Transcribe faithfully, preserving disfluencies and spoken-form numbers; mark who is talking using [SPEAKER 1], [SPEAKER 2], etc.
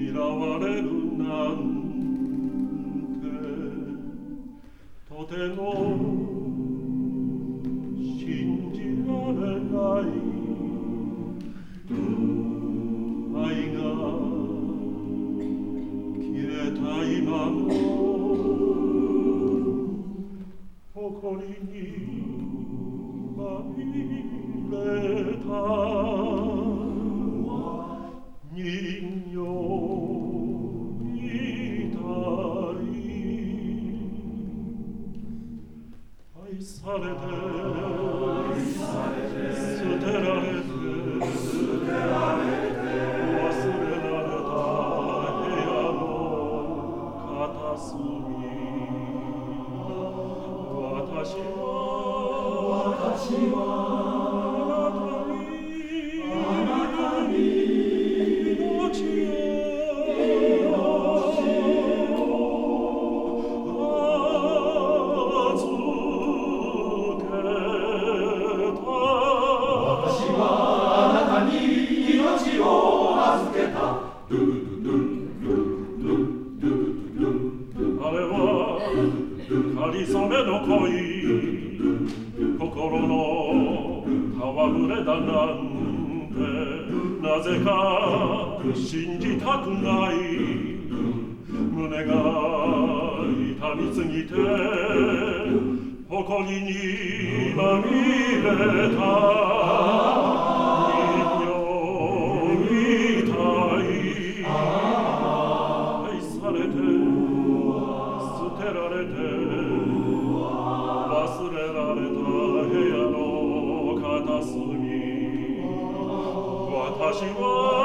[SPEAKER 1] 嫌われるなんてとても信じられない愛が消えた今も誇りにまみれた人形みたい愛されて捨てられて忘れられた部屋の片隅私は私はあなたに命を預けた私はあなたに命を預けたあれはかりそめの恋心の戯れだなんてなぜか信じたくない胸が痛みすぎて誇りにまみれた人形みたい愛されて捨てられて忘れられた部屋の片隅私は